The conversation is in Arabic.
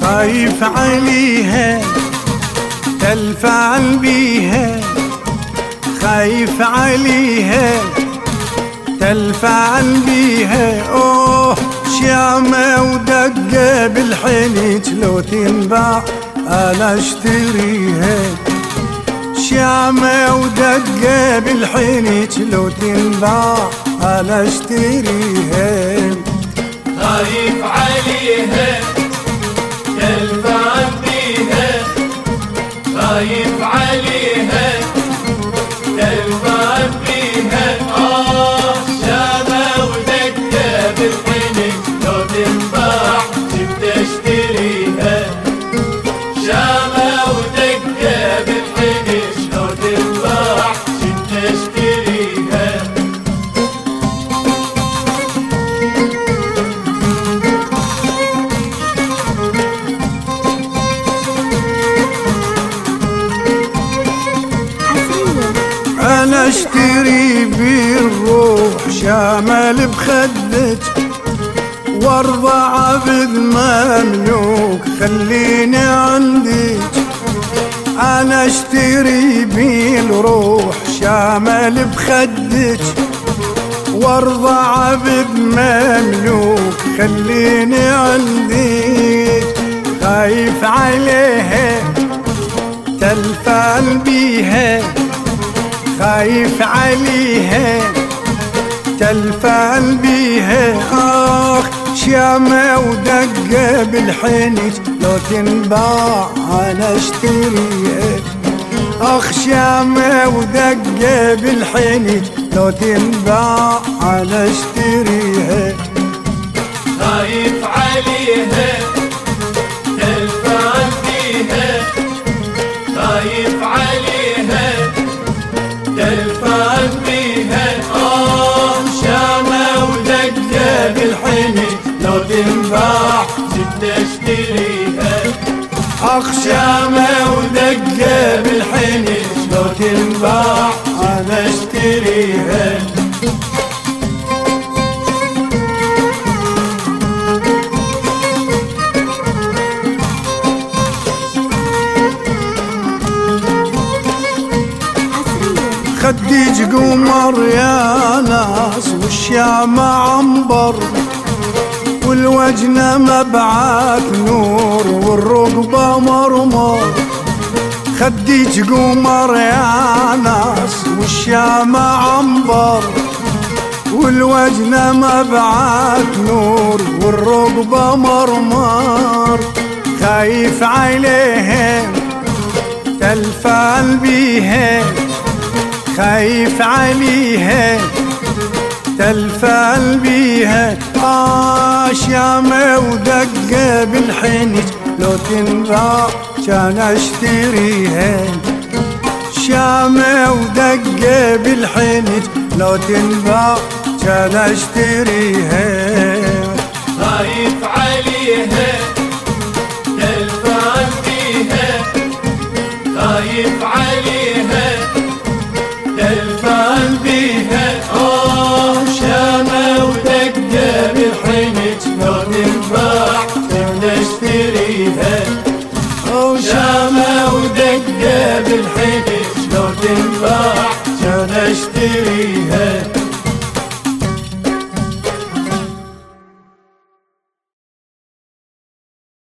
خايف عليها تلفعل بيها، خايف عليها تلفعل بيها. اوه شامة ودقة بالحنيت لو تنباع انا اشتريها، شامة ودقة بالحنيت لو تنباع انا اشتريها. خايف عليها تلفعل بيها، خايف عليها تلفعل بيها. شامة ودقة بالحنيت لو تنباع جبت اشتريها، شامة ودقة بالحنيت لو تنباع جبت اشتريها. انا اشتري بالروح شامل بخدك، وارضى عبد مملوك خليني عندك. انا اشتري بالروح شامل بخدك، وارضى عبد مملوك خليني عندك. خايف عليها تلفعل بيها، خايف عليها تلفعل بيها. شامة ودقة بالحنيت لو تنباع انا اشتريها، شامة ودقة بالحنيت لو تنباع انا اشتريها. خايف عليها تلفعل بيها، خايف عليها تلفعل بيها. شامة ودقة بالحنيت لو تنباع جبت اشتريها، شامة ودقة بالحنيت لو تنباع انا اشتريها. خديج قمر يا ناس والشام عنبر، والوجنة مبعث نور والرقبة مرمر. خديج قمر يا ناس والشام عنبر، والوجنة مبعث نور والرقبة مرمر. خايف عليهم تلفعل بيها، خايف عليها تلفعل بيها. شامة ودقة بالحنيت لو تنباع كان اشتريها، شامة ودقة بالحنيت لو تنباع كان اشتريها. خايف عليها تلفعل بيها، خايف عليها تلفعل بيها. شامة ودقة بالحنيت لو تنباع جبت اشتريها، شامة ودقة بالحنيت